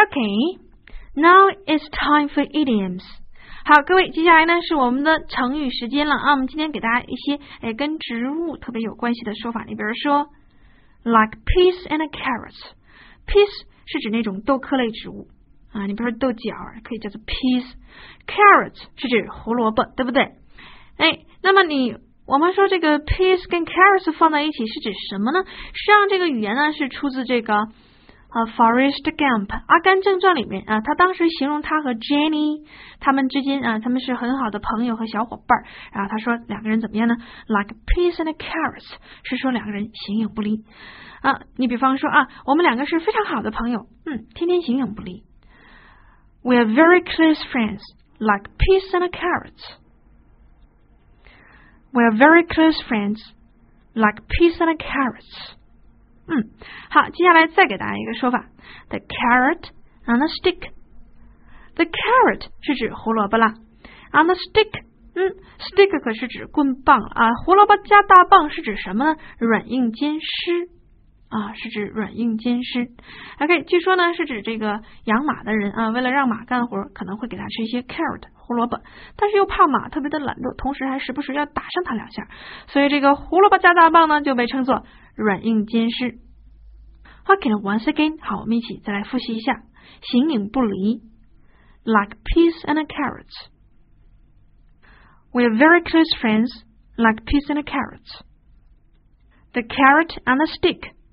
Okay, now it's time for idioms. 好，各位，接下来呢是我们的成语时间了啊。我们今天给大家一些跟植物特别有关系的说法。你比如说 like peas and carrots. Peas 是指那种豆科类植物啊，你比如说豆角可以叫做 peas. Carrots 是指胡萝卜，对不对？那么我们说这个 peas 跟 carrots 放在一起是指什么呢？实际上这个语言呢是出自这个Forrest Gump 阿甘正传里面啊，他当时形容他和 Jenny 他们之间他们是很好的朋友和小伙伴，然后他说两个人怎么样呢 ？Like peas and carrots 是说两个人形影不离啊。你比方说我们两个是非常好的朋友，天天形影不离。We are very close friends, like peas and carrots. We are very close friends, like peas and carrots. 好，接下来再给大家一个说法 The carrot on the stick. The carrot 是指胡萝卜啦 On the stick stick 可是指棍棒啊，胡萝卜加大棒是指什么呢？软硬兼施是指软硬兼施。OK， 据说呢是指这个养马的人为了让马干活，可能会给它吃一些 carrot 胡萝卜，但是又怕马特别的懒惰，同时还时不时要打上它两下，所以这个胡萝卜加大棒呢就被称作软硬兼施。OK， once again， 好，我们一起再来复习一下，形影不离 like peas and carrots. We are very close friends, like peas and carrots. The carrot on the stick